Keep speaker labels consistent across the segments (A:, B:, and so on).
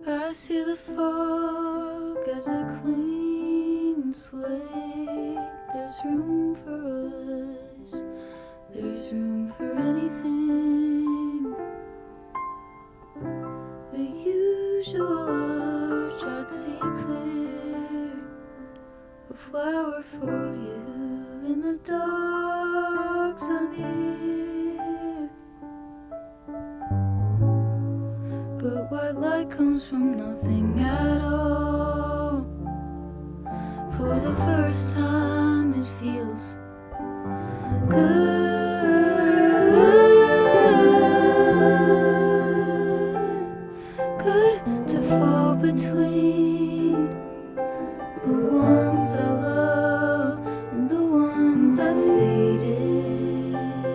A: I see the fog as a clean slate. There's room for us, there's room for anything. The usual arch I'd see clear, a flower for you in the dark so near. But white light comes from nothing at all. For the first time it feels good to fall between the ones I love and the ones that faded.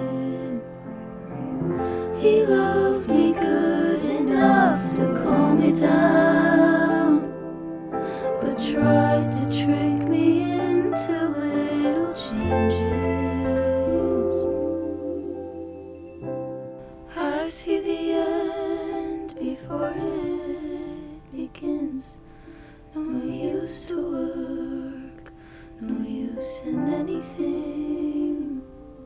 A: He loved me good enough to calm me down, but tried to trick me into little changes. I see the end before it begins. No use to work, no use in anything.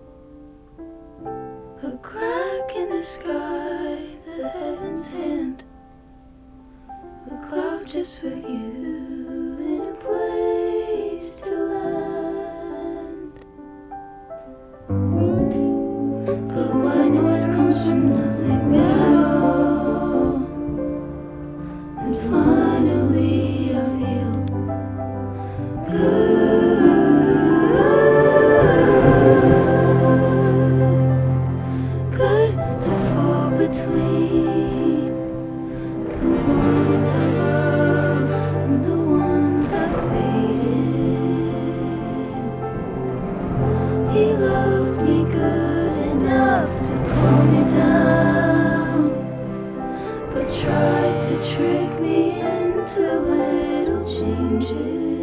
A: A crack in the sky, the heaven's hand, the cloud just for you in a place to land. But white noise comes from nothing at all, and finally I feel good to fall between the ones I love and the ones that faded. He loved me good enough to calm me down, but tried to trick me into little changes.